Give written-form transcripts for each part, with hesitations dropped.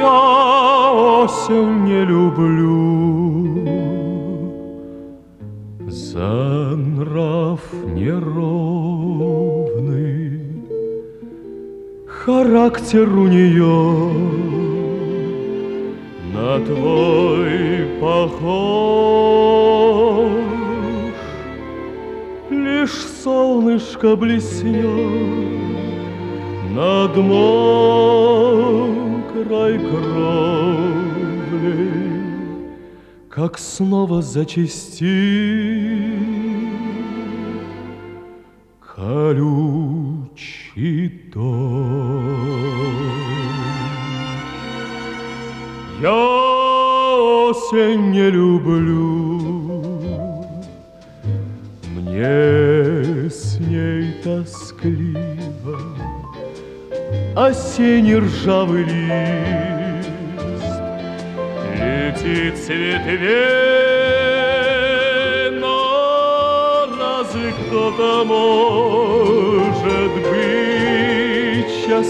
Я осень не люблю за нрав неровный. Характер у нее на твой похож. Лишь солнышко блеснет над мокрой кровлей, как снова зачастит колючий дождь. Я осень не люблю, мне с ней тоскливо. Осенний ржавый лист летит с ветвей, но разве кто-то может быть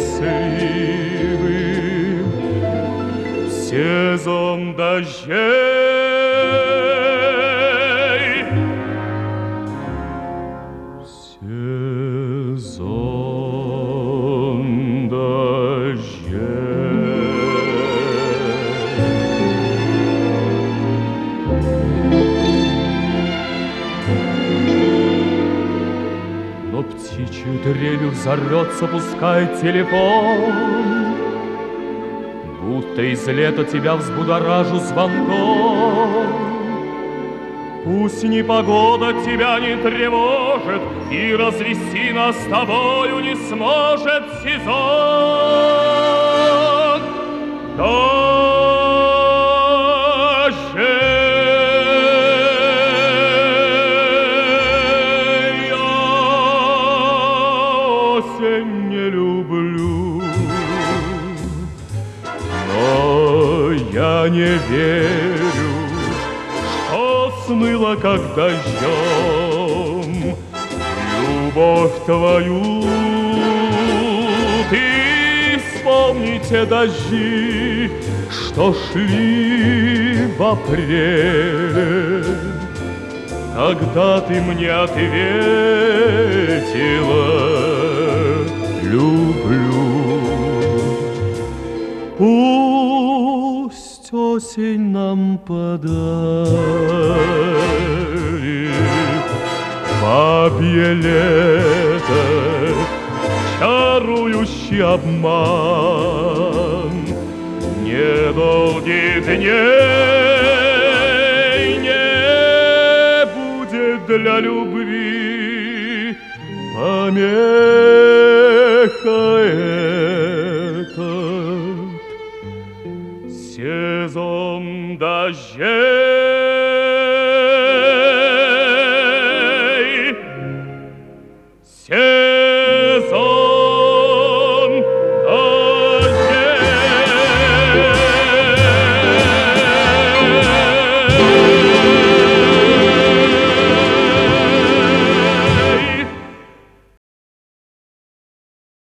счастливым в сезон дождей? Сезон дождей. Но птичью трелью взорвется, пускай телефон, будто из лета тебя взбудоражу звонком. Пусть непогода тебя не тревожит, и развести нас с тобою не сможет сезон дождей. Я осень не люблю, но я не верю, смыло, как дождем, любовь твою. Ты вспомни те дожди, что шли в апреле, когда ты мне ответила: люблю. Пусть осень нам подарит бабье лето, чарующий обман недолгих дней. Не будет для любви помеха этот сезон дождей.